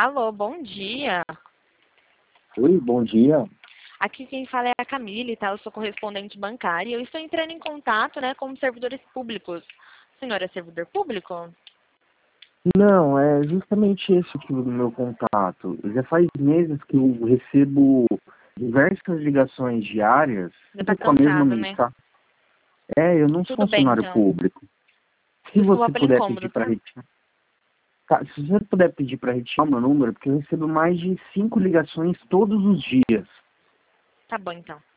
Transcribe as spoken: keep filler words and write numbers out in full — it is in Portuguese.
Alô, bom dia. Oi, bom dia. Aqui quem fala é a Camille, tá? Eu sou correspondente bancária e eu estou entrando em contato, né, com servidores públicos. O senhor é servidor público? Não, é justamente esse aqui o meu contato. Já faz meses que eu recebo diversas ligações diárias, Já tá tudo com a mesma cansado, né? mensagem. É, eu não sou Tudo bem, funcionário então. público. Se Desculpa você pelo puder pedir incômodo, para tá? retirar, tá, se você puder pedir para retirar o meu número, porque eu recebo mais de cinco ligações todos os dias. Tá bom, então.